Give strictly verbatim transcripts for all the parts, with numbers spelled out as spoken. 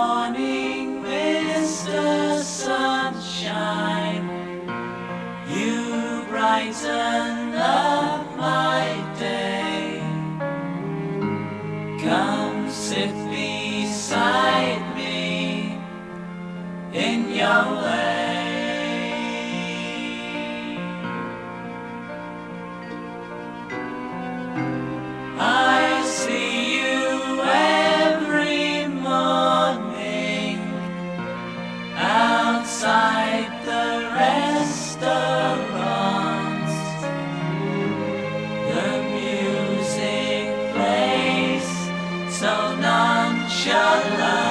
morning, Mister Sunshine, you brighten up my day. Come sit beside me in your way. I see you every morning outside the restaurants. The music plays so nonchalant.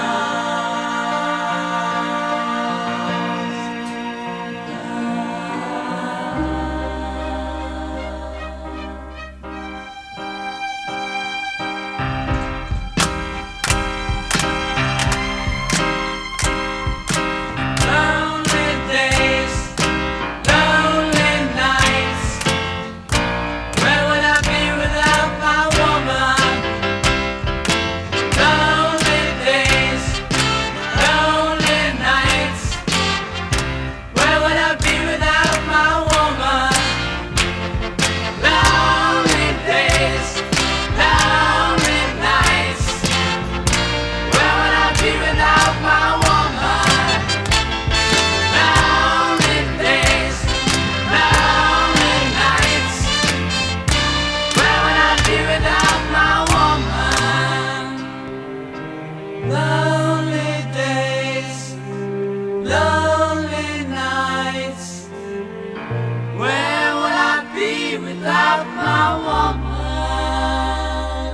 Lonely days, lonely nights. Where would I be without my woman?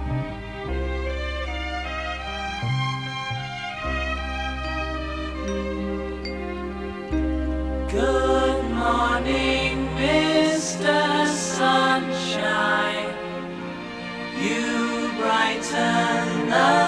Good morning, Mister Sunshine, you brighten up